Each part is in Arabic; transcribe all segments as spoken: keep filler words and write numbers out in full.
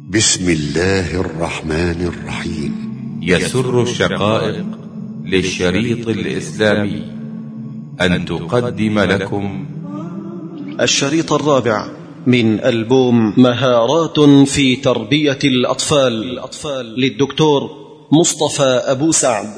بسم الله الرحمن الرحيم. يسر الشقائق للشريط الإسلامي أن تقدم لكم الشريط الرابع من ألبوم مهارات في تربية الأطفال للدكتور مصطفى أبو سعد.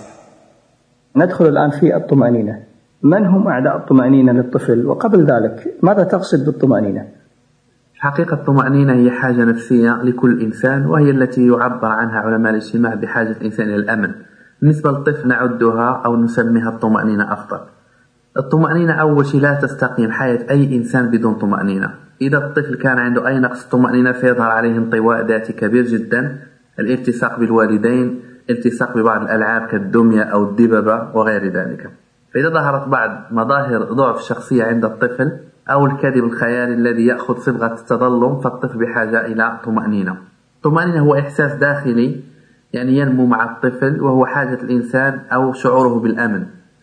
ندخل الآن في الطمأنينة. من هم أعداء الطمأنينة للطفل؟ وقبل ذلك ماذا تقصد بالطمأنينة؟ حقيقة الطمأنينة هي حاجة نفسية لكل إنسان، وهي التي يعبر عنها علماء الاجتماع بحاجة الإنسان إلى الأمن. بالنسبة للطفل نعدها أو نسميها الطمأنينة أفضل. الطمأنينة أول شيء لا تستقيم حياة أي إنسان بدون طمأنينة. إذا الطفل كان عنده أي نقص طمأنينة سيظهر عليه انطواء ذاتي كبير جدا، الالتصاق بالوالدين، التصاق ببعض الألعاب كالدمية أو الدببة وغير ذلك. فإذا ظهرت بعض مظاهر ضعف شخصية عند الطفل أو الكذب الخيالي الذي يأخذ صبغة التظلم، فالطفل بحاجة إلى طمأنينة. الطمأنينة هو إحساس داخلي يعني ينمو مع الطفل، وهو حاجة الإنسان أو شعوره بالأمن.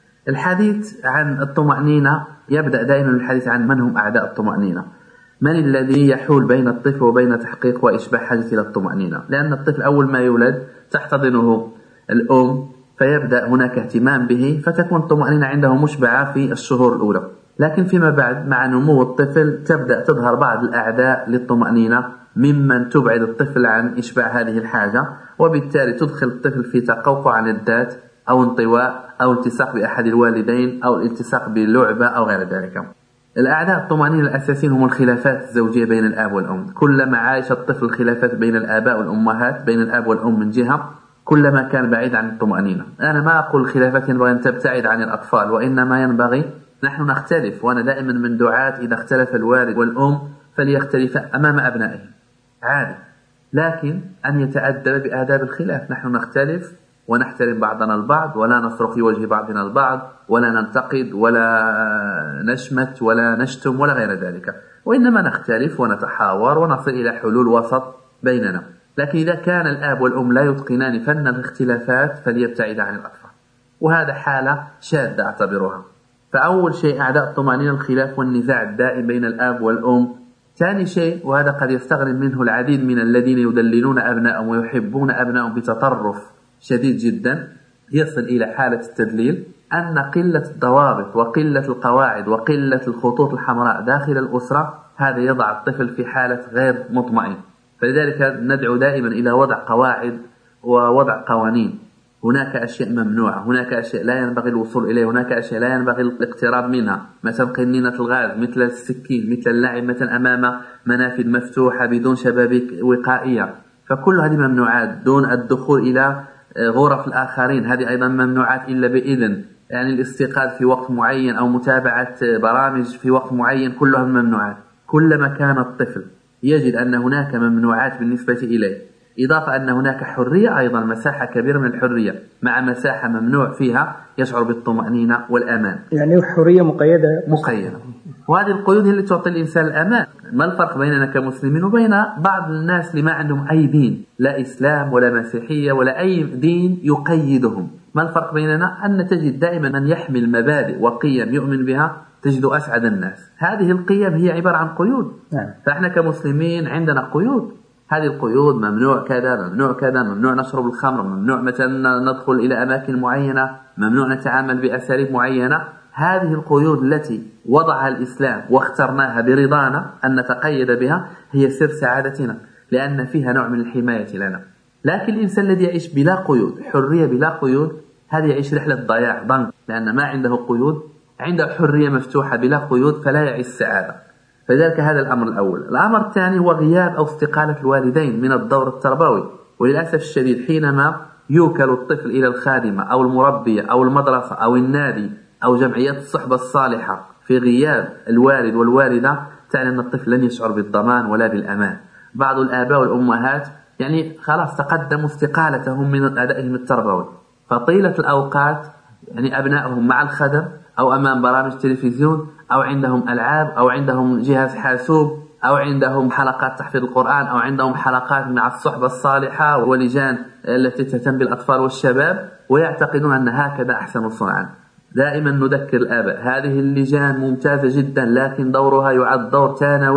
الحديث عن الطمأنينة يبدأ دائما الحديث عن من هم أعداء الطمأنينة، من الذي يحول بين الطفل وبين تحقيق وإشباع حاجة إلى الطمأنينة. لأن الطفل أول ما يولد تحتضنه الأم، فيبدأ هناك اهتمام به، فتكون الطمأنينة عنده مشبعة في الشهور الأولى. لكن فيما بعد مع نمو الطفل تبدأ تظهر بعض الأعداء للطمأنينة ممن تبعد الطفل عن إشباع هذه الحاجة، وبالتالي تدخل الطفل في تقوقع عن الذات أو انطواء أو التصاق بأحد الوالدين أو الالتصاق باللعبة أو غير ذلك. الأعداء الطمأنينة الأساسيين هم الخلافات الزوجية بين الآب والأم. كلما عاش الطفل خلافات بين الآباء والأمهات، بين الآب والأم من جهة، كلما كان بعيد عن الطمأنينة. أنا ما أقول الخلافات ينبغي أن تبتعد عن الأطفال، وإنما ينبغي نحن نختلف. وأنا دائما من دعاة إذا اختلف الوالد والأم فليختلفا أمام أبنائهم عادي، لكن أن يتأدب بآداب الخلاف. نحن نختلف ونحترم بعضنا البعض، ولا نصرخ في وجه بعضنا البعض، ولا ننتقد ولا نشمت ولا نشتم ولا غير ذلك، وإنما نختلف ونتحاور ونصل إلى حلول وسط بيننا. لكن إذا كان الآب والأم لا يتقنان فن الاختلافات فليبتعد عن الأطفال، وهذا حالة شاذة أعتبرها. فأول شيء أعداء الطمأنينة الخلاف والنزاع الدائم بين الآب والأم. ثاني شيء، وهذا قد يستغرب منه العديد من الذين يدللون أبنائهم ويحبون أبنائهم بتطرف شديد جدا يصل إلى حالة التدليل، أن قلة الضوابط وقلة القواعد وقلة الخطوط الحمراء داخل الأسرة هذا يضع الطفل في حالة غير مطمئن. فلذلك ندعو دائما إلى وضع قواعد ووضع قوانين. هناك أشياء ممنوعة، هناك أشياء لا ينبغي الوصول إليه، هناك أشياء لا ينبغي الاقتراب منها، مثل قنينة الغاز، مثل السكين، مثل اللعب مثلا أمام منافذ مفتوحة بدون شبابيك وقائية. فكل هذه ممنوعات. دون الدخول إلى غرف الآخرين، هذه أيضا ممنوعات إلا بإذن. يعني الاستيقاظ في وقت معين أو متابعة برامج في وقت معين، كلها ممنوعات. كلما كان الطفل يجد أن هناك ممنوعات بالنسبة إليه، إضافة أن هناك حرية أيضا، مساحة كبيرة من الحرية مع مساحة ممنوع فيها، يشعر بالطمأنينة والأمان. يعني حرية مقيدة مقيدة وهذه القيود هي اللي تعطي الإنسان الأمان. ما الفرق بيننا كمسلمين وبين بعض الناس اللي ما عندهم أي دين، لا إسلام ولا مسيحية ولا أي دين يقيدهم؟ ما الفرق بيننا؟ أن تجد دائما من يحمل مبادئ وقيم يؤمن بها تجد أسعد الناس. هذه القيم هي عبارة عن قيود. نعم. فإحنا كمسلمين عندنا قيود. هذه القيود ممنوع كذا، ممنوع كذا، ممنوع نشرب الخمر، ممنوع مثلا ندخل إلى أماكن معينة، ممنوع نتعامل بأساليب معينة. هذه القيود التي وضعها الإسلام واخترناها برضانا أن نتقيد بها هي سر سعادتنا، لأن فيها نوع من الحماية لنا. لكن الإنسان الذي يعيش بلا قيود، حرية بلا قيود، هذا يعيش رحلة ضياع ضنك، لأن ما عنده قيود، عنده حرية مفتوحة بلا قيود، فلا يعيش السعادة. فذلك هذا الأمر الأول. الأمر الثاني هو غياب أو استقالة الوالدين من الدور التربوي. وللأسف الشديد حينما يوكل الطفل إلى الخادمة أو المربية أو المدرسة أو النادي أو جمعيات الصحبة الصالحة في غياب الوالد والوالدة، تعلم أن الطفل لن يشعر بالضمان ولا بالأمان. بعض الآباء والأمهات يعني خلاص تقدموا استقالتهم من أدائهم التربوي، فطيلة الأوقات يعني أبنائهم مع الخدم أو أمام برامج تلفزيون أو عندهم ألعاب أو عندهم جهاز حاسوب أو عندهم حلقات تحفيظ القرآن أو عندهم حلقات مع الصحبة الصالحة ولجان التي تهتم بالأطفال والشباب، ويعتقدون أن هكذا أحسن صنعا. دائما نذكر الآباء هذه اللجان ممتازة جدا، لكن دورها يعد دور ثانوي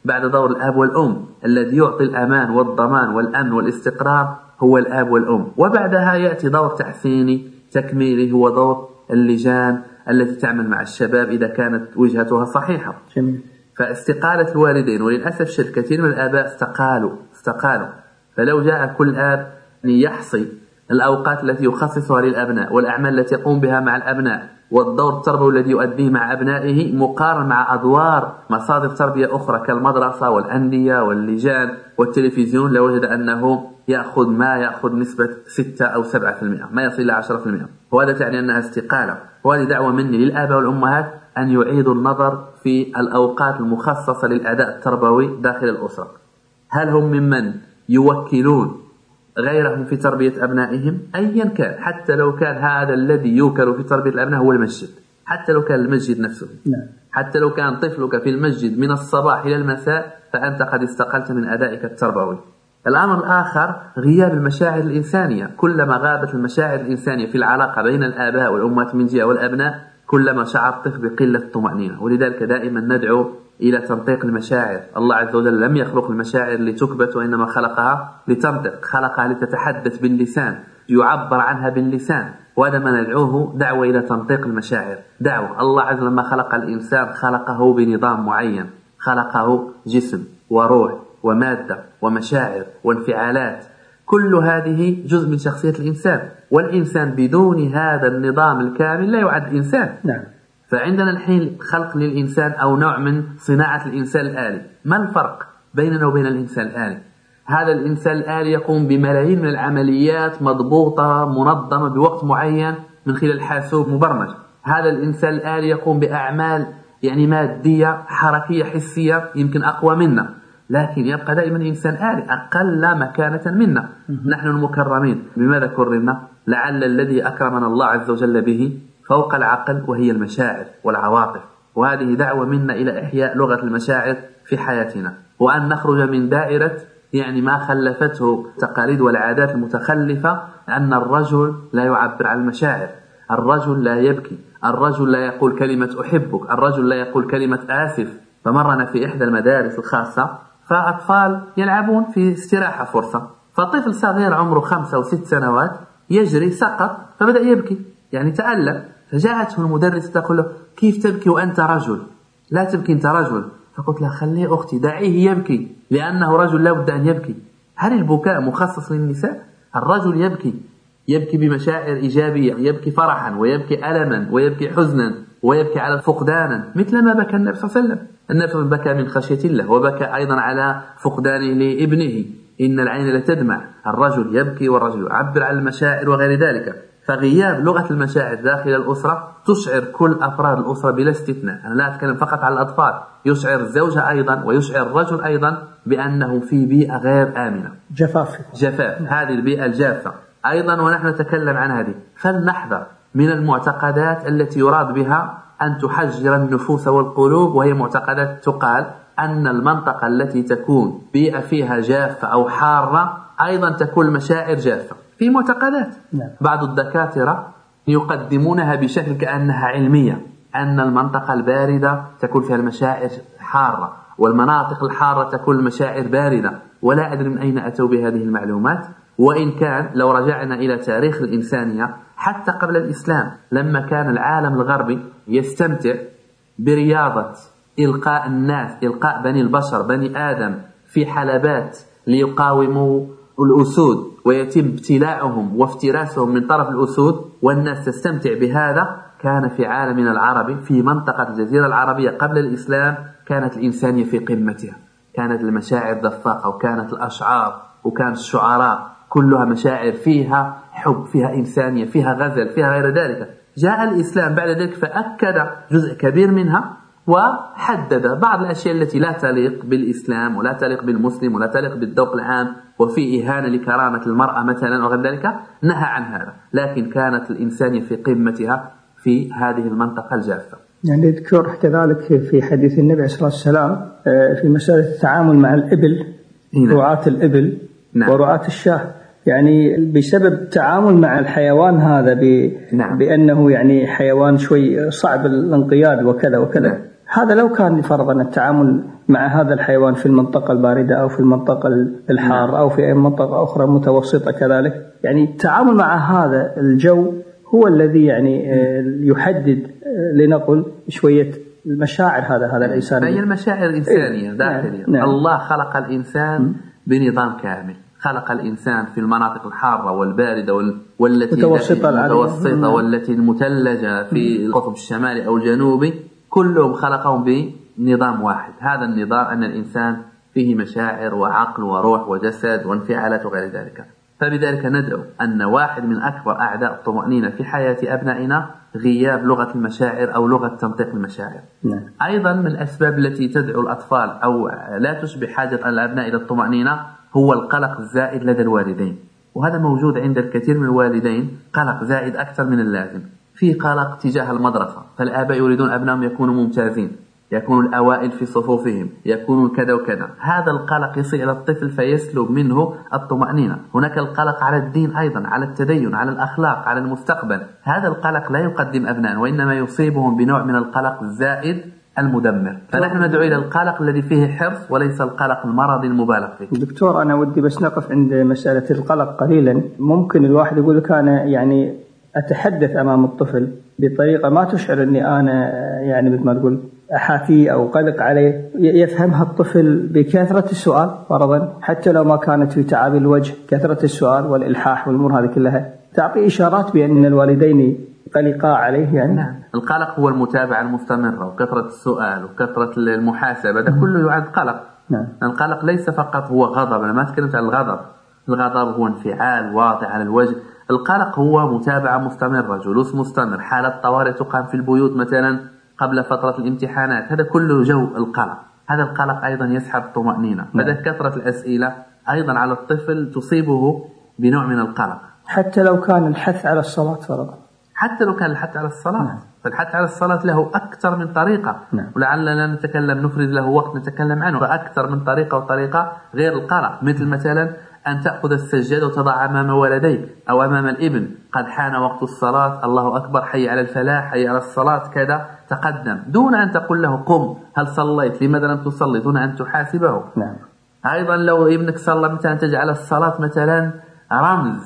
بعد دور الأب والأم. الذي يعطي الأمان والضمان والأمن والاستقرار هو الأب والأم، وبعدها يأتي دور تحسيني تكميلي هو دور اللجان التي تعمل مع الشباب إذا كانت وجهتها صحيحة. جميل. فاستقالة الوالدين، وللأسف الشديد كثير من الآباء استقالوا استقالوا فلو جاء كل آب يحصي الأوقات التي يخصصها للأبناء والأعمال التي يقوم بها مع الأبناء والدور التربوي الذي يؤديه مع أبنائه مقارن مع أدوار مصادر تربية أخرى كالمدرسة والأندية واللجان والتلفزيون، لوجد أنه يأخذ ما يأخذ نسبة ستة أو سبعة في المئة، ما يصل إلى عشرة في المئة، وهذا تعني أنها استقالة. وهذه دعوة مني للآباء والأمهات أن يعيدوا النظر في الأوقات المخصصة للأداء التربوي داخل الأسرة. هل هم ممن يوكلون غيرهم في تربية أبنائهم أيا كان، حتى لو كان هذا الذي يوكل في تربية الأبناء هو المسجد، حتى لو كان المسجد نفسه، حتى لو كان طفلك في المسجد من الصباح إلى المساء فأنت قد استقلت من أدائك التربوي. الأمر الآخر غياب المشاعر الإنسانية. كلما غابت المشاعر الإنسانية في العلاقة بين الآباء والأمهات من جهة والأبناء كلما شعر الطفل بقلة الطمأنينة، ولذلك دائما ندعو إلى تنطيق المشاعر. الله عز وجل لم يخلق المشاعر لتكبت، وإنما خلقها لتنطق، خلقها لتتحدث باللسان، يعبر عنها باللسان، وهذا ما ندعوه دعوة إلى تنطيق المشاعر. دعوة الله عز وجل لما خلق الإنسان خلقه بنظام معين، خلقه جسم وروح ومادة ومشاعر وانفعالات، كل هذه جزء من شخصية الإنسان، والإنسان بدون هذا النظام الكامل لا يعد إنسان. نعم. فعندنا الحين خلق للإنسان أو نوع من صناعة الإنسان الآلي. ما الفرق بيننا وبين الإنسان الآلي؟ هذا الإنسان الآلي يقوم بملايين من العمليات مضبوطة منظمة بوقت معين من خلال حاسوب مبرمج. هذا الإنسان الآلي يقوم بأعمال يعني مادية حركية حسية يمكن أقوى منا، لكن يبقى دائما إنسان آلي أقل مكانة منا. نحن المكرمين بماذا كرمنا؟ لعل الذي أكرمنا الله عز وجل به فوق العقل، وهي المشاعر والعواطف. وهذه دعوة منا إلى إحياء لغة المشاعر في حياتنا، وأن نخرج من دائرة يعني ما خلفته التقاليد والعادات المتخلفة، أن الرجل لا يعبر عن المشاعر، الرجل لا يبكي، الرجل لا يقول كلمة أحبك، الرجل لا يقول كلمة آسف. فمرنا في إحدى المدارس الخاصة فأطفال يلعبون في استراحة فرصة، فطفل صغير عمره خمسة أو ست سنوات يجري سقط فبدأ يبكي، يعني تألم. فجاءته المدرس تقول له كيف تبكي وأنت رجل؟ لا تبكي أنت رجل. فقلت له خليه أختي دعيه يبكي لأنه رجل لا بد أن يبكي. هل البكاء مخصص للنساء؟ الرجل يبكي يبكي بمشاعر إيجابية، يبكي فرحا ويبكي ألما ويبكي حزنا ويبكي على فقدانا، مثل ما بكى النبي صلى الله عليه وسلم. النبي صلى الله عليه وسلم بكى من خشية الله، وبكى أيضا على فقدانه لابنه، إن العين لتدمع. الرجل يبكي والرجل يعبر عن المشاعر وغير ذلك. فغياب لغة المشاعر داخل الأسرة تشعر كل أفراد الأسرة بلا استثناء، أنا لا أتكلم فقط على الأطفال، يشعر الزوجة أيضا ويشعر الرجل أيضا بأنه في بيئة غير آمنة، جفاف جفاف هذه البيئة الجافة أيضا، ونحن نتكلم عن هذه. فلنحذر من المعتقدات التي يراد بها أن تحجر النفوس والقلوب، وهي معتقدات تقال أن المنطقة التي تكون بيئة فيها جافة أو حارة أيضا تكون المشاعر جافة. في معتقدات بعض الدكاترة يقدمونها بشكل كأنها علمية، أن المنطقة الباردة تكون فيها المشاعر حارة، والمناطق الحارة تكون المشاعر باردة، ولا أدري من أين أتوا بهذه المعلومات. وإن كان لو رجعنا إلى تاريخ الإنسانية حتى قبل الإسلام، لما كان العالم الغربي يستمتع برياضة إلقاء الناس، إلقاء بني البشر بني آدم في حلبات ليقاوموا الأسود ويتم ابتلاعهم وافتراسهم من طرف الأسود، والناس تستمتع بهذا، كان في عالمنا العربي في منطقة الجزيرة العربية قبل الإسلام كانت الإنسانية في قمتها، كانت المشاعر دفاقة، وكانت الأشعار وكانت الشعراء كلها مشاعر فيها حب، فيها إنسانية، فيها غزل، فيها غير ذلك. جاء الإسلام بعد ذلك فأكد جزء كبير منها، وحدد بعض الأشياء التي لا تليق بالإسلام ولا تليق بالمسلم ولا تليق بالذوق العام، وفي إهانة لكرامة المرأة مثلا وغير ذلك، نهى عن هذا. لكن كانت الإنسانية في قمتها في هذه المنطقة الجافة. يعني ذكر كذلك في حديث النبي عليه الصلاة والسلام في مسألة التعامل مع الإبل، رعاة الإبل نعم. ورعاة الشاه، يعني بسبب التعامل مع الحيوان هذا ب... نعم. بأنه يعني حيوان شوي صعب الانقياد وكذا وكذا نعم. هذا لو كان فرضا التعامل مع هذا الحيوان في المنطقة الباردة أو في المنطقة الحارة أو في أي منطقة أخرى متوسطة كذلك، يعني التعامل مع هذا الجو هو الذي يعني يحدد لنقل شوية المشاعر هذا هذا الإنسان. فهي المشاعر إنسانية داخلية. نعم. الله خلق الإنسان م. بنظام كامل، خلق الإنسان في المناطق الحارة والباردة والتي متوسطة, المتوسطة والتي المثلجة في القطب الشمالي أو الجنوبي، كلهم خلقهم بنظام واحد. هذا النظام أن الإنسان فيه مشاعر وعقل وروح وجسد وانفعالات وغير ذلك. فبذلك ندعو أن واحد من أكبر أعداء الطمأنينة في حياة أبنائنا غياب لغة المشاعر أو لغة تنطيق المشاعر. نعم. أيضا من الأسباب التي تدعو الأطفال أو لا تشبه حاجة الأبناء إلى الطمأنينة هو القلق الزائد لدى الوالدين، وهذا موجود عند الكثير من الوالدين، قلق زائد أكثر من اللازم. في قلق تجاه المدرسة، فالآباء يريدون أبنائهم يكونوا ممتازين، يكونوا الأوائل في صفوفهم، يكونوا كذا وكذا. هذا القلق يصل إلى الطفل فيسلب منه الطمأنينة. هناك القلق على الدين أيضا، على التدين، على الأخلاق، على المستقبل. هذا القلق لا يقدم أبناء، وإنما يصيبهم بنوع من القلق الزائد المدمر. فنحن ندعو إلى القلق الذي فيه حرص وليس القلق المرضي المبالغ فيه. دكتور، أنا ودي بس نقف عند مسألة القلق قليلا. ممكن الواحد يقول لك أنا يعني أتحدث أمام الطفل بطريقة ما تشعر أني أنا يعني مثل ما تقول أحاكي أو قلق عليه، يفهمها الطفل بكثرة السؤال فرضا، حتى لو ما كانت في تعابير الوجه، كثرة السؤال والإلحاح والأمور هذه كلها تعطي إشارات بأن الوالدين قلقا عليه يعني. نعم. القلق هو المتابعة المستمرة وكثرة السؤال وكثرة المحاسبة، ده كله يعد قلق. نعم. القلق ليس فقط هو غضب، أنا ما تكلمت عن الغضب، الغضب هو انفعال واضح على الوجه. القلق هو متابعة مستمرة، جلوس مستمر، حالة طوارئ تقام في البيوت مثلا قبل فترة الامتحانات، هذا كله جو القلق. هذا القلق أيضا يسحب طمأنينة. بدأ كثرة الأسئلة أيضا على الطفل تصيبه بنوع من القلق. حتى لو كان الحث على الصلاة فرضا، حتى لو كان الحث على الصلاة. نعم. فالحث على الصلاة له أكثر من طريقة. نعم. ولعلنا نتكلم نفرز له وقت نتكلم عنه، فأكثر من طريقة وطريقة غير القلق، مثل مثلا أن تأخذ السجادة وتضع أمام ولديك أو أمام الابن، قد حان وقت الصلاة، الله أكبر، حي على الفلاح، حي على الصلاة، كذا، تقدم، دون أن تقول له قم، هل صليت، لماذا لم تصلي، دون أن تحاسبه. نعم. أيضا لو ابنك صلى مثلا تجعل الصلاة مثلا رمز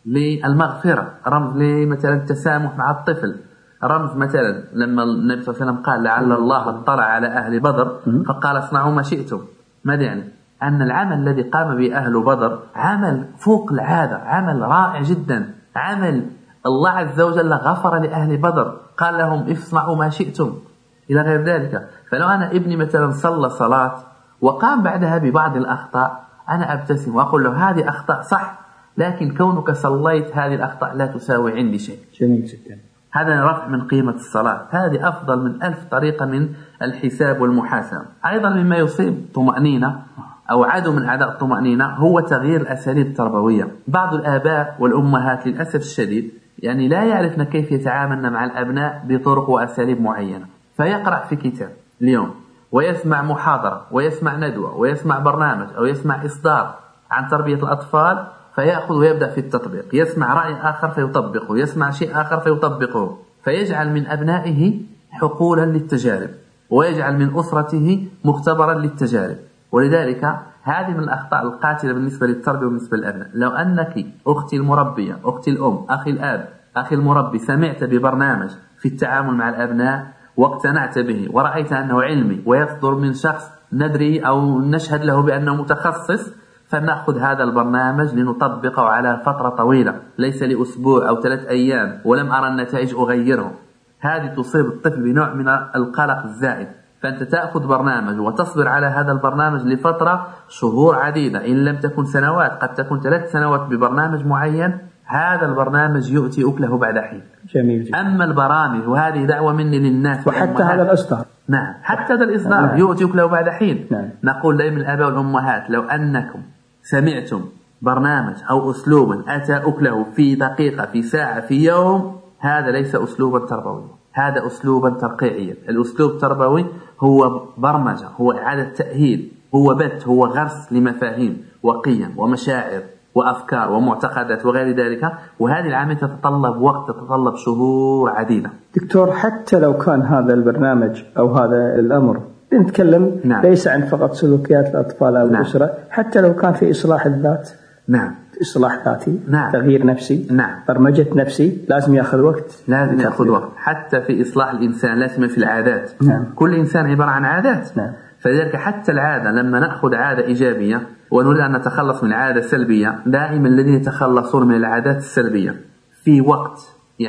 للمغفرة، رمز لمثلا التسامح مع الطفل، رمز مثلا لما النبي صلى الله عليه وسلم قال لعل الله اطلع على أهل بدر فقال اصنعوا ما شئتم، ماذا يعني؟ أن العمل الذي قام به أهل بدر عمل فوق العادة، عمل رائع جدا، عمل الله عز وجل غفر لأهل بدر، قال لهم اصنعوا ما شئتم إلى غير ذلك. فلو أنا ابني مثلا صلى صلاة وقام بعدها ببعض الأخطاء، أنا أبتسم وأقول له هذه أخطاء صح، لكن كونك صليت هذه الأخطاء لا تساوي عندي شيء. جميل جدا. هذا رفع من قيمة الصلاة، هذه أفضل من ألف طريقة من الحساب والمحاسبة. أيضا مما يصيب طمأنينة أو عدو من أعداء الطمأنينة هو تغيير الأساليب التربوية. بعض الآباء والأمهات للأسف الشديد يعني لا يعرفن كيف يتعاملن مع الأبناء بطرق وأساليب معينة، فيقرأ في كتاب اليوم ويسمع محاضرة ويسمع ندوة ويسمع برنامج أو يسمع إصدار عن تربية الأطفال، فيأخذ ويبدأ في التطبيق، يسمع رأي آخر فيطبقه، يسمع شيء آخر فيطبقه، فيجعل من أبنائه حقولا للتجارب ويجعل من أسرته مختبرا للتجارب. ولذلك هذه من الأخطاء القاتلة بالنسبة للتربية وبالنسبة للأبناء. لو أنك أختي المربية، أختي الأم، أخي الآب، أخي المربي، سمعت ببرنامج في التعامل مع الأبناء واقتنعت به ورأيت أنه علمي ويصدر من شخص ندري أو نشهد له بأنه متخصص، فنأخذ هذا البرنامج لنطبقه على فترة طويلة، ليس لأسبوع أو ثلاث أيام ولم أرى النتائج أغيره. هذه تصيب الطفل بنوع من القلق الزائد. فأنت تأخذ برنامج وتصبر على هذا البرنامج لفترة شهور عديدة، إن لم تكن سنوات، قد تكون ثلاث سنوات ببرنامج معين، هذا البرنامج يؤتي أكله بعد حين. جميل جدا. أما البرامج، وهذه دعوة مني للناس، وحتى هذا الإصدار، نعم، حتى هذا الإصدار نعم. يؤتي أكله بعد حين. نعم. نقول دائما الآباء والأمهات لو أنكم سمعتم برنامج أو أسلوب أتى أكله في دقيقة، في ساعة، في يوم، هذا ليس أسلوبا تربويا، هذا أسلوبا ترقيعيا. الأسلوب التربوي هو برمجة، هو إعادة تأهيل، هو بث، هو غرس لمفاهيم وقيم ومشاعر وأفكار ومعتقدات وغير ذلك، وهذه العملية تتطلب وقت، تتطلب شهور عديدة. دكتور، حتى لو كان هذا البرنامج أو هذا الأمر نتكلم نعم. ليس عن فقط سلوكيات الأطفال أو نعم. الأسرة، حتى لو كان في إصلاح الذات، نعم، إصلاح ذاتي، نعم. تغيير نفسي، نعم. برمجة نفسي، لازم يأخذ وقت، لازم يأخذ وقت. حتى في إصلاح الإنسان لازم في العادات، نعم. كل إنسان عبارة عن عادات، نعم. فلذلك حتى العادة لما نأخذ عادة إيجابية ونريد أن نتخلص من العادة السلبية، دائما الذين يتخلصون من العادات السلبية في وقت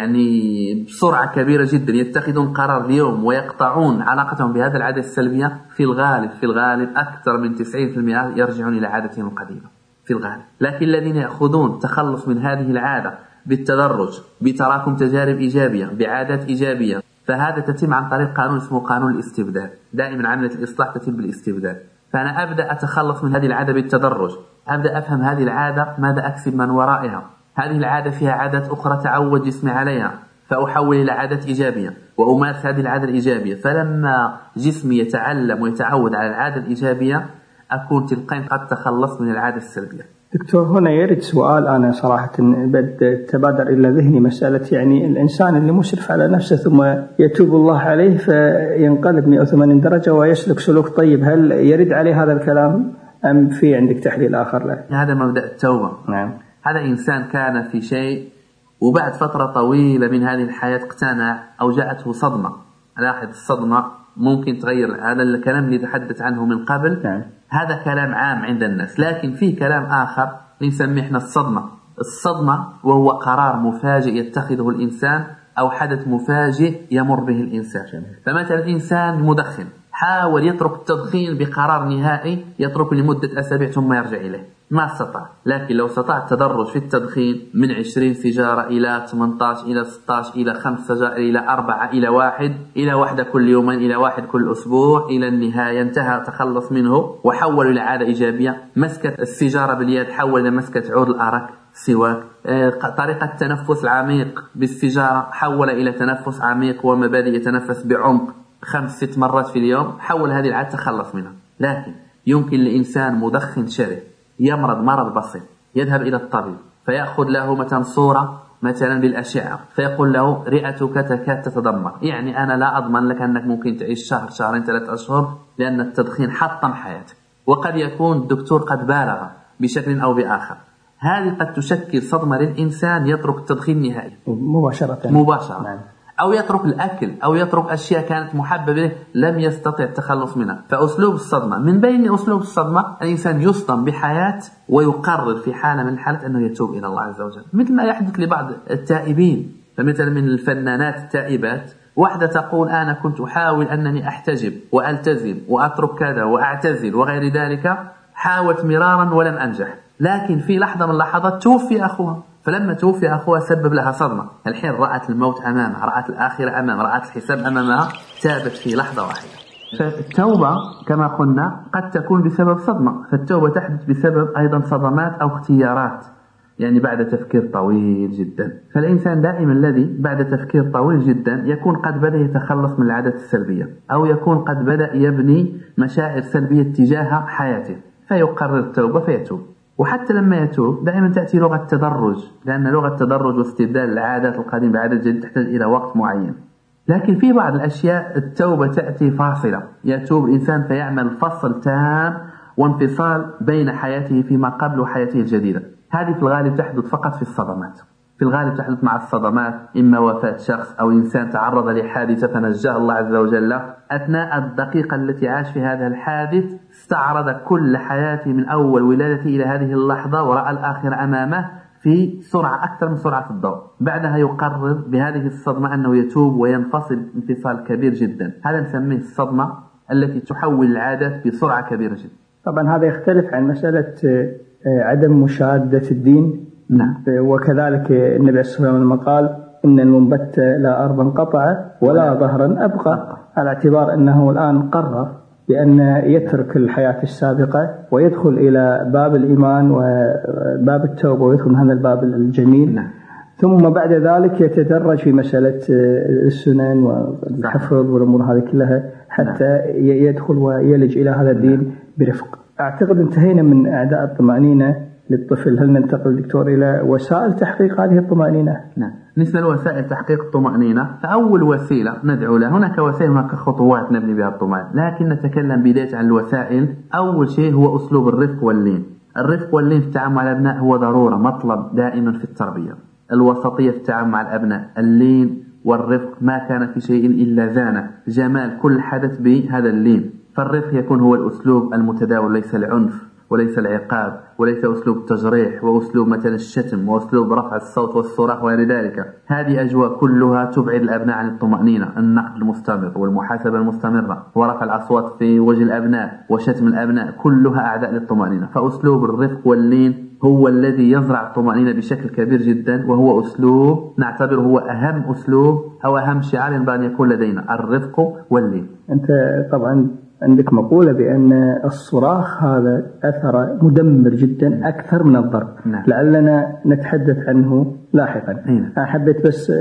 يعني بسرعة كبيرة جدا يتخذون قرار اليوم ويقطعون علاقتهم بهذه العادة السلبية، في الغالب في الغالب أكثر من تسعين بالمئة يرجعون إلى عادتهم القديمة في الغالب. لكن الذين يأخذون تخلص من هذه العادة بالتدرج، بتراكم تجارب إيجابية، بعادات إيجابية، فهذا تتم عن طريق قانون اسمه قانون الاستبدال. دائما عملية الإصلاح تتم بالاستبدال. فأنا أبدأ أتخلص من هذه العادة بالتدرج، أبدأ أفهم هذه العادة ماذا أكسب من ورائها، هذه العادة فيها عادات أخرى تعود جسمي عليها فأحول إلى عادات إيجابية وأمارس هذه العادة الإيجابية. فلما جسمي يتعلم ويتعود على العادة الإيجابية أكون تلقائيا قد تخلصت من العادة السلبية. دكتور، هنا يرد سؤال أنا صراحة بد تبادر إلى ذهني، مسألة يعني الإنسان اللي مسرف على نفسه ثم يتوب الله عليه فينقلب مئة وثمانين درجة ويسلك سلوك طيب، هل يرد عليه هذا الكلام أم في عندك تحليل آخر له؟ هذا مبدأ التوبة. نعم. هذا إنسان كان في شيء وبعد فترة طويلة من هذه الحياة اقتنع أو جاءته صدمة. لاحظ الصدمة ممكن تغير هذا الكلام اللي تحدث عنه من قبل. نعم. هذا كلام عام عند الناس، لكن في كلام آخر نسميه احنا الصدمة. الصدمة وهو قرار مفاجئ يتخذه الإنسان أو حدث مفاجئ يمر به الإنسان. فمثلا إنسان مدخن حاول يترك التدخين بقرار نهائي، يترك لمدة أسابيع ثم يرجع إليه، ما استطاع. لكن لو استطاع التدرج في التدخين من عشرين سيجارة إلى ثمانية عشر إلى ستة عشر إلى خمسة سيجارة إلى أربعة إلى واحد إلى واحدة كل يومين إلى واحد كل أسبوع، إلى النهاية انتهى تخلص منه وحول إلى عادة إيجابية. مسكة السيجارة باليد حول إلى مسكة عود الأرك، سواك. طريقة التنفس العميق بالسيجارة حول إلى تنفس عميق ومبادئ يتنفس بعمق خمس ست مرات في اليوم، حول هذه العادة تخلص منها. لكن يمكن لإنسان مدخن شره يمرض مرض بسيط يذهب إلى الطبيب فيأخذ له مثلا صورة مثلا بالأشعة فيقول له رئتك تكاد تتدمر، يعني أنا لا أضمن لك أنك ممكن تعيش شهر شهرين ثلاثة أشهر لأن التدخين حطم حياتك. وقد يكون الدكتور قد بالغ بشكل أو بآخر. هذه قد تشكل صدمة للإنسان يترك التدخين نهائيا مباشرة مباشرة نعم. أو يترك الأكل أو يترك أشياء كانت محببة له لم يستطع التخلص منها. فأسلوب الصدمة، من بين أسلوب الصدمة الإنسان يصدم بحياة ويقرر في حالة من الحالات أنه يتوب إلى الله عز وجل، مثل ما يحدث لبعض التائبين. فمثل من الفنانات التائبات واحدة تقول أنا كنت أحاول أنني أحتجب وألتزم وأترك كذا وأعتزل وغير ذلك، حاولت مرارا ولم أنجح، لكن في لحظة من اللحظات توفي أخوها. فلما توفي أخوها سبب لها صدمة، الحين رأت الموت أمامها، رأت الآخرة أمامها، رأت الحساب أمامها، تابت في لحظة واحدة. فالتوبة كما قلنا قد تكون بسبب صدمة، فالتوبة تحدث بسبب أيضا صدمات أو اختيارات، يعني بعد تفكير طويل جدا. فالإنسان دائما الذي بعد تفكير طويل جدا يكون قد بدأ يتخلص من العادات السلبية أو يكون قد بدأ يبني مشاعر سلبية تجاه حياته فيقرر التوبة فيتوب. وحتى لما يتوب دائما تأتي لغة تدرج، لأن لغة التدرج واستبدال العادات القديمة بعادات جديدة تحتاج إلى وقت معين. لكن في بعض الأشياء التوبة تأتي فاصلة، يتوب الإنسان فيعمل فصل تام وانفصال بين حياته فيما قبل وحياته الجديدة. هذه في الغالب تحدث فقط في الصدمات، في الغالب تحدث مع الصدمات، إما وفاة شخص أو إنسان تعرض لحادثة فنجاه الله عز وجل. أثناء الدقيقة التي عاش في هذا الحادث استعرض كل حياته من أول ولادته إلى هذه اللحظة ورأى الآخرة أمامه في سرعة أكثر من سرعة الضوء. بعدها يقرر بهذه الصدمة أنه يتوب وينفصل انفصال كبير جدا. هذا نسميه الصدمة التي تحول العادات بسرعة كبيرة جدا. طبعا هذا يختلف عن مسألة عدم مشاهدة الدين. نعم. وكذلك النبي صلى الله عليه وسلم قال إن المنبت لا أرضا قطع ولا ظهرا أبقى، على اعتبار أنه الآن قرر بأن يترك الحياة السابقة ويدخل إلى باب الإيمان وباب التوبة ويدخل من هذا الباب الجميل. نعم. ثم بعد ذلك يتدرج في مسألة السنن والحفظ والأمور هذه كلها حتى يدخل ويلج إلى هذا الدين برفق. أعتقد انتهينا من أعداء الطمأنينة للطفل، هل ننتقل دكتور إلى وسائل تحقيق هذه الطمأنينة؟ نعم. بالنسبة لوسائل تحقيق الطمأنينة، فأول وسيلة ندعو لها، هناك وسائل هناك خطوات نبني بها الطمأنينة، لكن نتكلم بداية عن الوسائل. أول شيء هو أسلوب الرفق واللين. الرفق واللين في التعامل مع الأبناء هو ضرورة، مطلب دائما في التربية. الوسطية في التعامل مع الأبناء، اللين والرفق، ما كان في شيء إلا زانه، جمال كل حدث بهذا اللين. فالرفق يكون هو الأسلوب المتداول، ليس العنف وليس العقاب وليس أسلوب التجريح وأسلوب مثلا الشتم وأسلوب رفع الصوت والصراخ وغير ذلك. هذه أجواء كلها تبعد الأبناء عن الطمأنينة. النقد المستمر والمحاسبة المستمرة ورفع الأصوات في وجه الأبناء وشتم الأبناء كلها أعداء للطمأنينة. فأسلوب الرفق واللين هو الذي يزرع الطمأنينة بشكل كبير جدا، وهو أسلوب نعتبره هو أهم أسلوب أو أهم شعار ينبغي أن يكون لدينا، الرفق واللين. أنت طبعا عندك مقولة بأن الصراخ هذا أثر مدمر جدا أكثر من الضرب. نعم. لعلنا نتحدث عنه لاحقا. نعم. أنا حبيت بس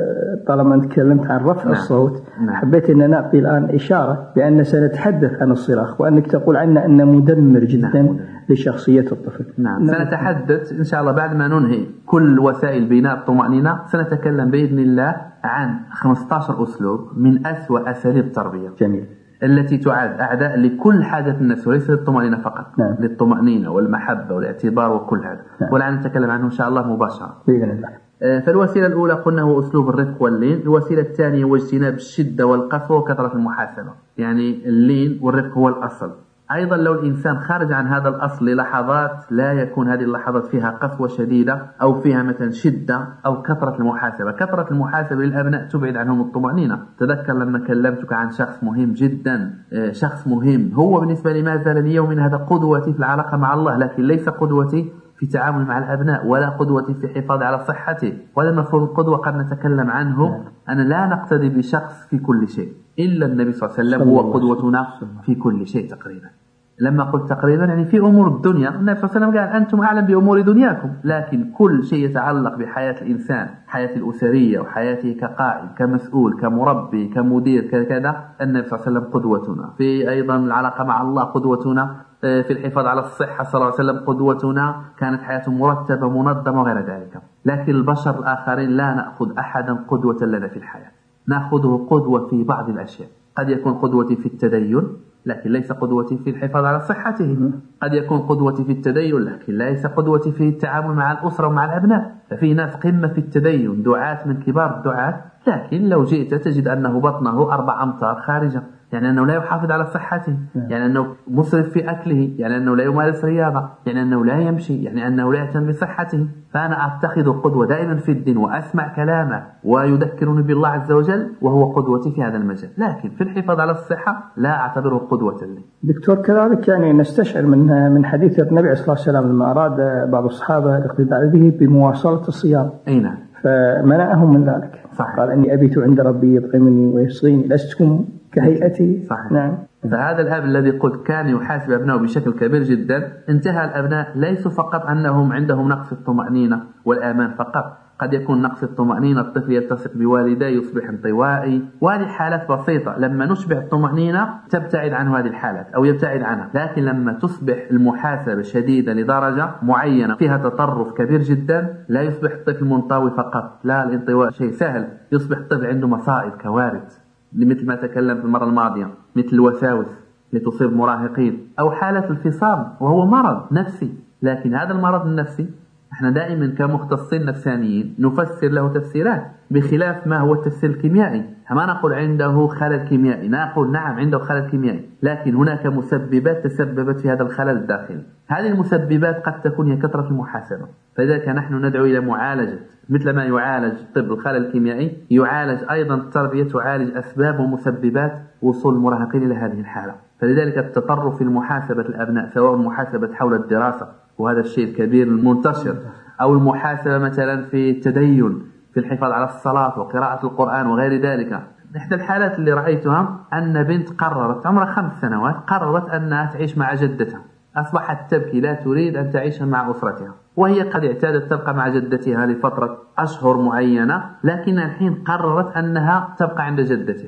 طالما تكلمت عن رفع نعم. الصوت، نعم. حبيت أن نعطي الآن إشارة بأن سنتحدث عن الصراخ، وأنك تقول عنه أنه مدمر جدا. نعم. لشخصية الطفل. نعم. نعم. سنتحدث إن شاء الله بعد ما ننهي كل وسائل بناء الطمأنينة، سنتكلم بإذن الله عن خمسة عشر أسلوب من أسوأ أساليب التربية. جميل. التي تعد أعداء لكل حاجة النفس وليس للطمأنينة فقط. نعم. للطمأنينة والمحبة والاعتبار وكل هذا. نعم. ولا نتكلم عنه إن شاء الله مباشرة بإذن الله. فالوسيلة الأولى قلنا هو أسلوب الرفق واللين. الوسيلة الثانية هو اجتناب الشدة والقسوة وكثرة المحاسبة. يعني اللين والرفق هو الأصل. أيضا لو الإنسان خارج عن هذا الأصل للحظات لا يكون هذه اللحظات فيها قسوة شديدة أو فيها مثلا شدة أو كثرة المحاسبة. كثرة المحاسبة للأبناء تبعد عنهم الطمأنينة. تذكر لما كلمتك عن شخص مهم جدا، شخص مهم هو بالنسبة لي ما زال اليوم من هذا قدوتي في العلاقة مع الله، لكن ليس قدوتي في تعامل مع الأبناء ولا قدوتي في حفاظ على صحته. وهذا المفروض القدوة قد نتكلم عنه. أنا لا نقتدي بشخص في كل شيء إلا النبي صلى الله عليه وسلم، هو قدوتنا في كل شيء تقريبا. لما قلت تقريبا يعني في أمور الدنيا النبي صلى الله عليه وسلم قال أنتم أعلم بأمور دنياكم، لكن كل شيء يتعلق بحياة الإنسان، حياته الأسرية وحياته كقائد كمسؤول كمربي كمدير كذا، النبي صلى الله عليه وسلم قدوتنا. في أيضا العلاقة مع الله قدوتنا، في الحفاظ على الصحة صلى الله عليه وسلم قدوتنا، كانت حياته مرتبة منظمة وغير ذلك. لكن البشر الآخرين لا نأخذ أحدا قدوة لنا في الحياة، نأخذه قدوة في بعض الأشياء. قد يكون قدوتي في التدين لكن ليس قدوتي في الحفاظ على صحته. قد يكون قدوتي في التدين لكن ليس قدوتي في التعامل مع الأسرة ومع الأبناء. ففي ناس قمة في التدين، دعاة من كبار الدعاة، لكن لو جئت تجد أنه بطنه أربع أمتار خارجة، يعني أنه لا يحافظ على صحته، يعني أنه مسرف في أكله، يعني أنه لا يمارس رياضة، يعني أنه لا يمشي، يعني أنه لا يهتم بصحته. فأنا أتخذ قدوة دائما في الدين وأسمع كلامه ويذكرني بالله عز وجل وهو قدوتي في هذا المجال، لكن في الحفاظ على الصحة لا أعتبره قدوة لي. دكتور كذلك يعني نستشعر من من حديث النبي صلى الله عليه وسلم لما أراد بعض الصحابة الاقتداء به بمواصلة الصيام، أي نعم، فمنعهم من ذلك. صحيح. قال إني أبيت عند ربي يطعمني ويسقيني لستكم كهيئتي. صحيح. نعم. فهذا الأب الذي قلت كان يحاسب أبنائه بشكل كبير جدا، انتهى الأبناء ليسوا فقط أنهم عندهم نقص الطمأنينة والآمان فقط، قد يكون نقص الطمأنينة، الطفل يلتصق بوالديه يصبح انطوائي، وهذه حالات بسيطة. لما نشبع الطمأنينة تبتعد عنه هذه الحالات أو يبتعد عنها، لكن لما تصبح المحاسبة شديدة لدرجة معينة فيها تطرف كبير جدا لا يصبح الطفل منطوي فقط، لا، الانطواء شيء سهل، يصبح الطفل عنده مصائب كوارث مثل ما تكلم في المرة الماضية، مثل الوساوس لتصيب مراهقين أو حالة الفصام وهو مرض نفسي. لكن هذا المرض النفسي احنا دائما كمختصين نفسانيين نفسر له تفسيرات بخلاف ما هو التفسير الكيميائي. ما نقول عنده خلل كيميائي، نقول نعم عنده خلل كيميائي، لكن هناك مسببات تسببت في هذا الخلل الداخلي. هذه المسببات قد تكون هي كثرة المحاسبة، فلذلك نحن ندعو إلى معالجة، مثل ما يعالج طب الخلل الكيميائي يعالج أيضا التربية، تعالج أسباب ومسببات وصول المراهقين إلى هذه الحالة. فلذلك التطرف في محاسبة الأبناء، سواء محاسبة حول الدراسة وهذا الشيء الكبير المنتشر، أو المحاسبة مثلا في التدين، في الحفاظ على الصلاة وقراءة القرآن وغير ذلك. إحدى الحالات اللي رأيتها أن بنت قررت عمرها خمس سنوات قررت أنها تعيش مع جدتها، أصبحت تبكي لا تريد أن تعيش مع أسرتها، وهي قد اعتادت تبقى مع جدتها لفترة أشهر معينة، لكن الحين قررت أنها تبقى عند جدتها.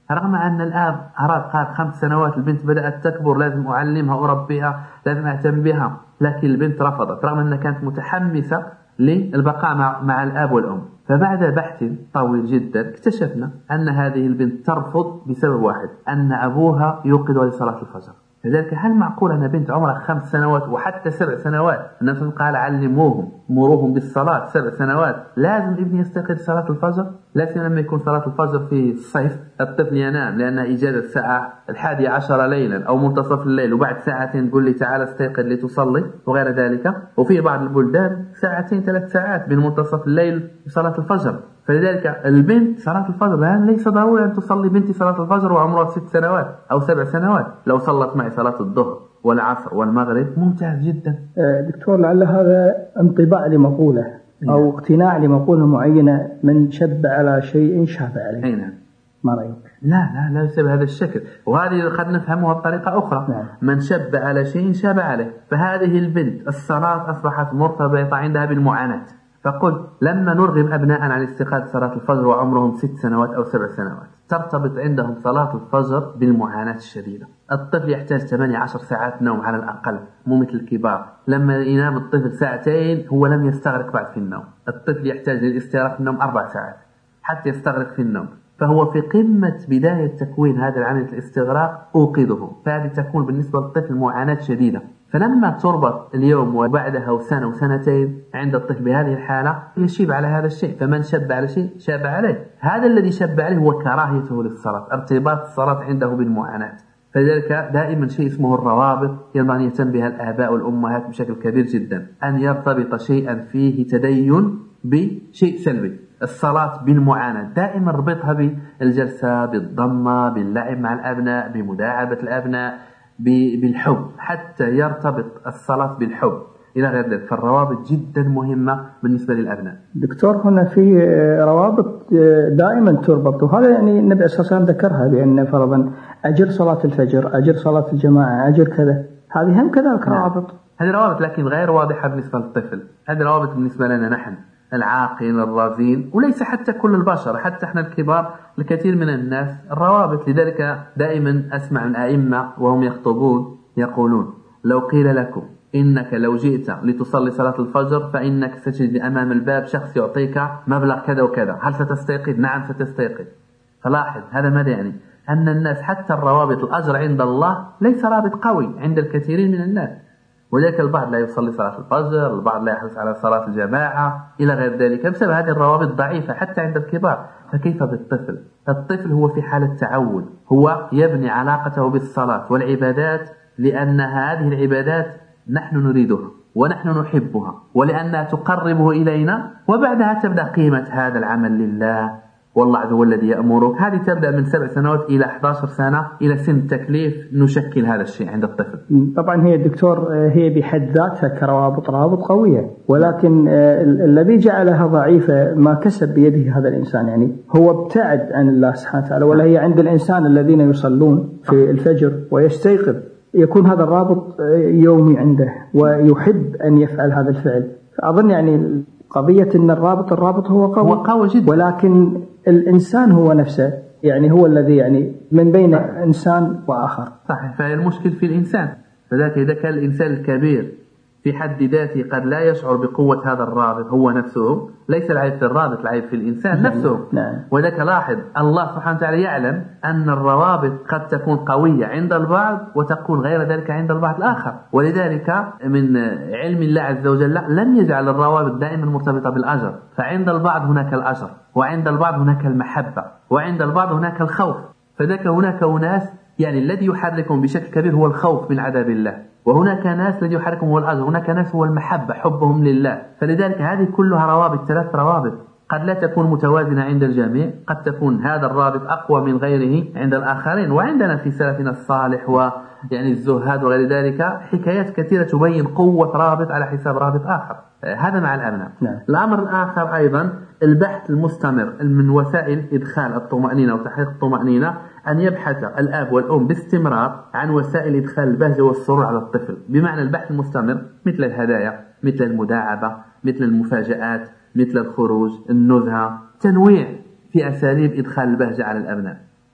رغم أن الآب أراد قال خمس سنوات البنت بدأت تكبر لازم أعلمها أربيها لازم أهتم بها، لكن البنت رفضت رغم أنها كانت متحمسة للبقاء مع, مع الآب والأم. فبعد بحث طويل جدا اكتشفنا أن هذه البنت ترفض بسبب واحد، أن أبوها يوقظ لصلاة الفجر. لذلك هل معقول أن بنت عمرها خمس سنوات وحتى سبع سنوات النبي قال علموهم مروهم بالصلاة سبع سنوات لازم ابني يستيقظ صلاة الفجر؟ لكن لما يكون صلاة الفجر في الصيف الطفل ينام لأنها إجازة الساعة الحادية عشر ليلا أو منتصف الليل، وبعد ساعتين تقول لي تعال استيقظ لتصلي وغير ذلك. وفي بعض البلدان ساعتين ثلاث ساعات بين منتصف الليل وصلاة الفجر. فلذلك البنت صلاة الفجر الآن ليس ضروري أن تصلي بنتي صلاة الفجر وعمرها ست سنوات أو سبع سنوات، لو صلت معي صلاة الظهر والعصر والمغرب ممتاز جدا. دكتور لعل هذا انطباع لمقولة أو اقتناع لمقولة معينة، من شب على شيء شاب عليه. أي نعم. ما رأيك؟ لا لا لا يصير بهذا الشكل، وهذه قد نفهمها بطريقة أخرى. نعم. من شب على شيء شاب عليه. فهذه البنت الصلاة أصبحت مرتبطة عندها بالمعاناة. فقل لما نرغم أبناء عن الاستيقاظ صلاة الفجر وعمرهم ست سنوات أو سبع سنوات ترتبط عندهم صلاة الفجر بالمعاناة الشديدة. الطفل يحتاج ثمانية عشر ساعات نوم على الأقل، مو مثل الكبار. لما ينام الطفل ساعتين هو لم يستغرق بعد في النوم. الطفل يحتاج للاستغراق في النوم أربع ساعات حتى يستغرق في النوم. فهو في قمة بداية تكوين هذا العملية الاستغراق أوقظه، فهذه تكون بالنسبة للطفل معاناة شديدة. فلما تربط اليوم وبعدها وسنة وسنتين عند الطفل بهذه الحالة يشيب على هذا الشيء. فمن شب على شيء شاب عليه. هذا الذي شب عليه هو كراهيته للصلاة، ارتباط الصلاة عنده بالمعاناة. فلذلك دائما شيء اسمه الروابط ينبغي أن يهتم بها الآباء والأمهات بشكل كبير جدا، أن يرتبط شيئا فيه تدين بشيء سلبي. الصلاة بالمعاناة دائما ربطها بالجلسة بالضمة باللعب مع الأبناء بمداعبة الأبناء بالحب، حتى يرتبط الصلاة بالحب إلى غير ذلك. فالروابط جدا مهمة بالنسبة للأبناء. دكتور هنا في روابط دائما تربط، وهذا يعني النبي صلى الله عليه وسلم ذكرها بأن فرضا أجر صلاة الفجر أجر صلاة الجماعة أجر كذا، هذه هم كذلك روابط. هذه روابط لكن غير واضحة بالنسبة للطفل. هذه روابط بالنسبة لنا نحن العاقل الرزين، وليس حتى كل البشر، حتى احنا الكبار الكثير من الناس الروابط. لذلك دائما أسمع الأئمة وهم يخطبون يقولون لو قيل لكم إنك لو جئت لتصلي صلاة الفجر فإنك ستجد أمام الباب شخص يعطيك مبلغ كذا وكذا، هل ستستيقظ؟ نعم ستستيقظ. فلاحظ هذا ماذا يعني؟ أن الناس حتى الروابط الأجر عند الله ليس رابط قوي عند الكثيرين من الناس. وذلك البعض لا يصلي صلاة الفجر، البعض لا يحرص على صلاة الجماعة إلى غير ذلك بسبب هذه الروابط ضعيفة حتى عند الكبار. فكيف بالطفل؟ الطفل هو في حالة تعود، هو يبني علاقته بالصلاة والعبادات لأن هذه العبادات نحن نريدها ونحن نحبها ولأنها تقربه إلينا، وبعدها تبدأ قيمة هذا العمل لله والله عز وجل الذي يأمرك. هذه تبدأ من سبع سنوات إلى أحد عشر سنة إلى سن التكليف نشكل هذا الشيء عند الطفل. طبعا هي الدكتور هي بحد ذاتها كروابط روابط قوية، ولكن الذي جعلها ضعيفة ما كسب بيده هذا الإنسان، يعني هو ابتعد عن الله سبحانه وتعالى. ولا هي عند الإنسان الذين يصلون في الفجر ويستيقظ يكون هذا الرابط يومي عنده ويحب أن يفعل هذا الفعل. فأظن يعني قضية أن الرابط الرابط هو قوي, هو قوي جدا، ولكن الإنسان هو نفسه يعني هو الذي يعني من بين إنسان وآخر. صحيح. فالمشكل في الإنسان. فذلك إذا كان الإنسان الكبير في حد ذاته قد لا يشعر بقوة هذا الرابط هو نفسه، ليس العيب في الرابط، العيب في الإنسان نفسه. نعم. وذلك لاحظ الله سبحانه وتعالى يعلم أن الروابط قد تكون قوية عند البعض وتكون غير ذلك عند البعض الآخر. ولذلك من علم الله عز وجل لم يجعل الروابط دائما مرتبطة بالأجر. فعند البعض هناك الأجر، وعند البعض هناك المحبة، وعند البعض هناك الخوف. فذلك هناك ناس يعني الذي يحركهم بشكل كبير هو الخوف من عذاب الله، وهناك ناس الذي يحركهم هو الأجر، هناك ناس هو المحبة حبهم لله. فلذلك هذه كلها روابط، ثلاث روابط قد لا تكون متوازنة عند الجميع، قد تكون هذا الرابط أقوى من غيره عند الآخرين. وعندنا في سلفنا الصالح ويعني الزهاد وغير ذلك حكايات كثيرة تبين قوة رابط على حساب رابط آخر. هذا مع الأبناء. نعم. الأمر الآخر أيضا البحث المستمر من وسائل إدخال الطمأنينة وتحقيق الطمأنينة، أن يبحث الآب والأم باستمرار عن وسائل إدخال البهجة والسرور على الطفل، بمعنى البحث المستمر مثل الهدايا، مثل المداعبة، مثل المفاجآت، مثل الخروج، النزهة، تنويع في أساليب إدخال البهجة على الأبناء.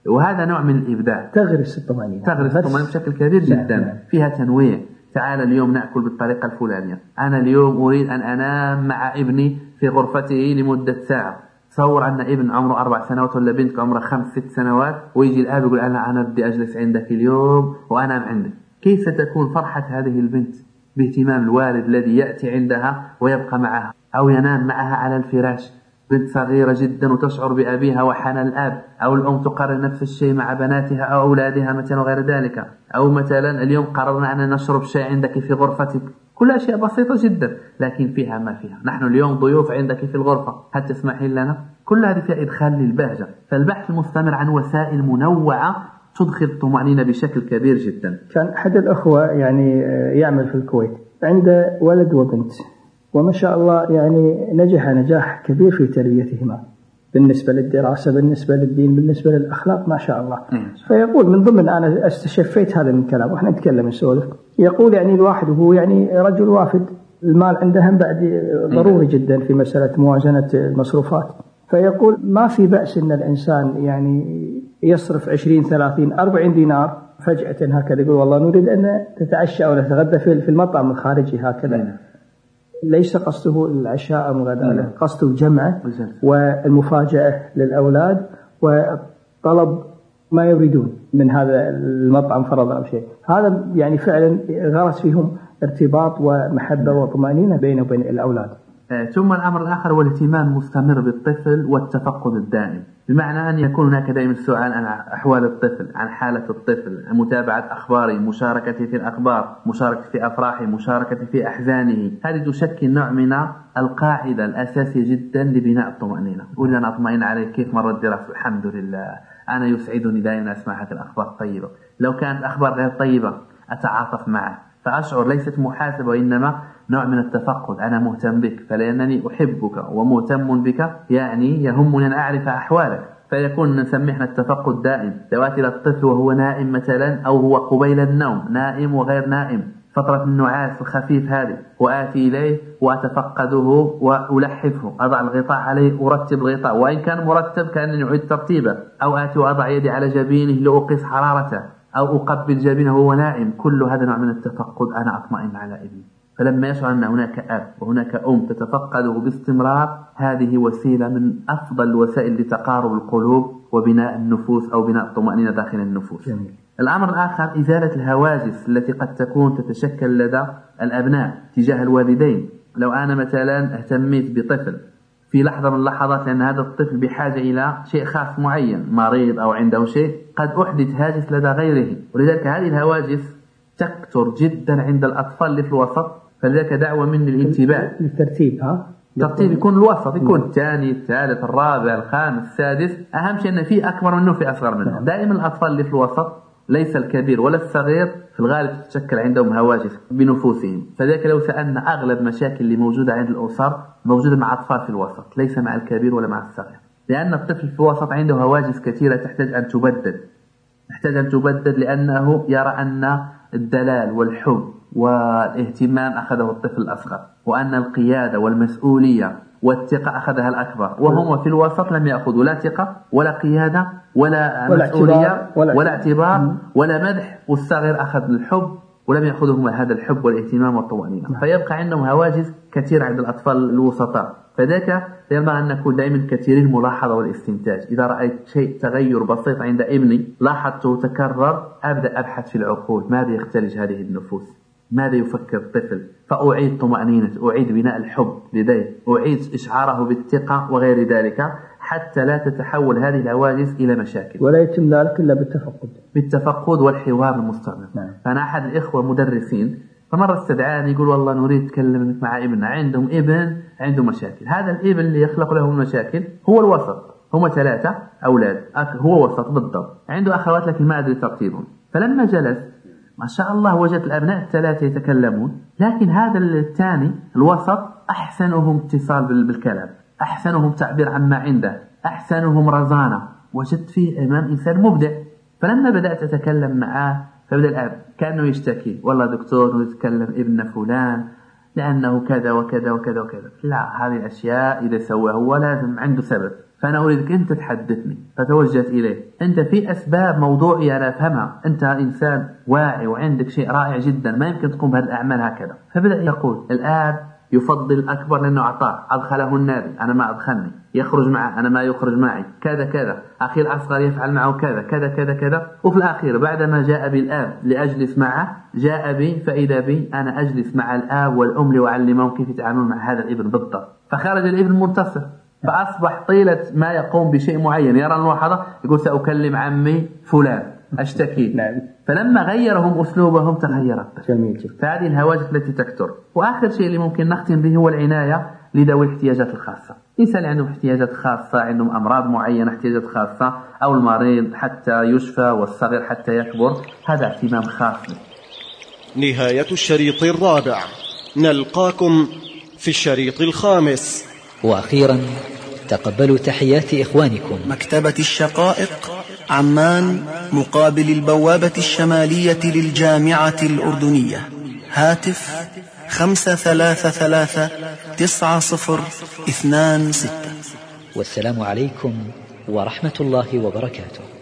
وهذا نوع من الإبداع. تغرس الطمأنينة تغرس الطمأنينة بشكل كبير جدا. نعم. فيها تنويع. تعال اليوم نأكل بالطريقة الفلانية، أنا اليوم أريد أن أنام مع ابني في غرفته لمدة ساعة. تصور أن ابن عمره أربع سنوات ولا بنتك عمره خمس ست سنوات ويجي الأب يقول أنا أنا بدي أجلس عندك اليوم وأنام عندك. كيف ستكون فرحة هذه البنت باهتمام الوالد الذي يأتي عندها ويبقى معها أو ينام معها على الفراش؟ بنت صغيرة جدا وتشعر بأبيها وحنان الأب، أو الأم تقرر نفس الشيء مع بناتها أو أولادها مثلا وغير ذلك. أو مثلا اليوم قررنا أن نشرب شاي عندك في غرفتك. كل أشياء بسيطة جدا لكن فيها ما فيها. نحن اليوم ضيوف عندك في الغرفة، هل تسمحين لنا؟ كل هذه فيها إدخال للبهجة. فالبحث المستمر عن وسائل منوعة تدخل الطمأنينة بشكل كبير جدا. كان أحد الأخوة يعني يعمل في الكويت، عنده ولد وبنت، وما شاء الله يعني نجح نجاح كبير في تربيتهما بالنسبة للدراسة، بالنسبة للدين، بالنسبة للأخلاق، ما شاء الله. فيقول من ضمن أنا استشفيت هذا من كلام وإحنا نتكلم نسولف، يقول يعني الواحد وهو يعني رجل وافد، المال عندهم بعد ضروري جدا في مسألة موازنة المصروفات. فيقول ما في بأس إن الإنسان يعني يصرف عشرين ثلاثين أربعين دينار فجأة هكذا، يقول والله نريد أن تتعشى أو نتغدى في المطعم الخارجي هكذا. ليس قصده العشاء أو الغداء، قصده الجمعة والمفاجأة للأولاد وطلب ما يريدون من هذا المطعم فرضا أو شيء. هذا يعني فعلا غرس فيهم ارتباط ومحبة وطمأنينة بينه وبين الأولاد. ثم الأمر الآخر هو الاهتمام مستمر بالطفل والتفقد الدائم، بمعنى أن يكون هناك دائما السؤال عن أحوال الطفل، عن حالة الطفل، متابعة أخباره، مشاركته في الأخبار، مشاركته في أفراحه، مشاركته في أحزانه. هذه تشكل نوع من القاعدة الأساسية جدا لبناء الطمأنينة. أقول أنا أطمئن عليه، كيف مرت دراسة؟ الحمد لله، أنا يسعدني دائما أسمع هذه الأخبار الطيبة. لو كانت أخبار غير طيبة أتعاطف معه، فأشعر ليست محاسبة وإنما نوع من التفقد. أنا مهتم بك، فلأنني أحبك ومهتم بك يعني يهمني أن أعرف أحوالك. فيكون نسميحنا التفقد دائم. لو أتي للطفل وهو نائم مثلا أو هو قبيل النوم، نائم وغير نائم، فترة النعاس الخفيف هذه، وآتي إليه وأتفقده وألحفه، أضع الغطاء عليه، أرتب الغطاء وإن كان مرتب كأنني أعيد ترتيبه، أو آتي وأضع يدي على جبينه لأقيس حرارته، أو أقبل جبينه وهو نائم. كل هذا نوع من التفقد. أنا أطمئن على ابني. فلما يشعر أن هناك أب وهناك أم تتفقده باستمرار، هذه وسيلة من أفضل الوسائل لتقارب القلوب وبناء النفوس أو بناء الطمأنينة داخل النفوس. جميل. الأمر الآخر إزالة الهواجس التي قد تكون تتشكل لدى الأبناء تجاه الوالدين. لو أنا مثلا اهتميت بطفل في لحظة من اللحظات لأن هذا الطفل بحاجة إلى شيء خاص معين، مريض أو عنده شيء، قد أحدث هاجس لدى غيره، ولذلك هذه الهواجس تكثر جدا عند الأطفال اللي في الوسط. فلذلك دعوة من الانتباه للترتيب. ها ترتيب يكون الوسط، يكون الثاني الثالث الرابع الخامس السادس. أهم شيء أن في أكبر منه في أصغر منه. دائما الأطفال اللي في الوسط ليس الكبير ولا الصغير في الغالب تتشكل عندهم هواجس بنفوسهم. فذلك لو سألنا أغلب مشاكل اللي موجودة عند الأسر موجودة مع أطفال في الوسط، ليس مع الكبير ولا مع الصغير، لأن الطفل في الوسط عنده هواجس كثيرة تحتاج أن تبدد تحتاج أن تبدد لأنه يرى أن الدلال والحب والاهتمام أخذه الطفل الأصغر، وأن القيادة والمسؤولية والثقة أخذها الأكبر، وهم في الوسط لم يأخذوا لا ثقة ولا قيادة ولا, ولا مسؤولية ولا, ولا اعتبار ولا مدح، والصغير أخذ الحب ولم يأخذهم هذا الحب والاهتمام والطمأنينة. فيبقى عندهم هواجس كثيرة عند الأطفال الوسطاء. فذاك ينبغي أن نكون دائما كثيرين ملاحظة والاستنتاج. إذا رأيت شيء تغير بسيط عند ابني لاحظته تكرر، أبدأ أبحث في العقول، ماذا يختلج هذه النفوس، ماذا يفكر الطفل، فأعيد طمأنينة، أعيد بناء الحب لديه، أعيد إشعاره بالثقة وغير ذلك، حتى لا تتحول هذه الهواجس إلى مشاكل. ولا يتم ذلك إلا بالتفقد بالتفقد والحوار المستمر. نعم. فأنا أحد الإخوة مدرسين فمرة استدعاني يقول والله نريد نتكلم مع ابننا، عندهم ابن عنده مشاكل. هذا الابن اللي يخلق له المشاكل هو الوسط، هم ثلاثة أولاد، هو وسط بالضبط، عنده أخوات لكن ما أدري ترتيبهم. فلما جلس ما شاء الله وجد الأبناء الثلاثة يتكلمون، لكن هذا الثاني الوسط أحسنهم اتصال بالكلام، أحسنهم تعبير عما عنده، أحسنهم رزانة. وجدت فيه أمام إنسان مبدع. فلما بدأت أتكلم معه فبدأ الأب كأنه يشتكي، والله دكتور نتكلم ابن فلان لأنه كذا وكذا وكذا وكذا. لا، هذه الأشياء إذا سوى هو لازم عنده سبب. فأنا أريدك أنت تحدثني. فتوجهت إليه. أنت في أسباب موضوعية أنا أفهمها، أنت إنسان واعي وعندك شيء رائع جدا، ما يمكن تقوم بهذه الأعمال هكذا. فبدأ يقول الآب يفضل الأكبر لأنه أعطاه، أدخله النادي أنا ما أدخلني، يخرج معه أنا ما يخرج معي، كذا كذا، أخي الأصغر يفعل معه كذا كذا كذا كذا. وفي الأخير بعدما جاء بالآب لأجلس معه، جاء بي فإذا بي أنا أجلس مع الآب والأم لأعلمهم كيف يتعاملون مع هذا الابن بالضبط. فخرج الابن منتصر، فأصبح طيلة ما يقوم بشيء معين يرى الملاحظة يقول سأكلم عمي فلان أشتكي. نعم. فلما غيرهم أسلوبهم تغيرت. جميل. فهذه الهواجس التي تكثر. وآخر شيء اللي ممكن نختم به هو العناية لذوي الاحتياجات الخاصة. إنسان عندهم احتياجات خاصة، عندهم أمراض معينة احتياجات خاصة، أو المريض حتى يشفى والصغير حتى يكبر، هذا اهتمام خاص. نهاية الشريط الرابع، نلقاكم في الشريط الخامس. وأخيرا تقبلوا تحيات إخوانكم مكتبة الشقائق، عمان، مقابل البوابة الشمالية للجامعة الأردنية. هاتف خمسة ثلاثة ثلاثة تسعة صفر اثنان ستة. والسلام عليكم ورحمة الله وبركاته.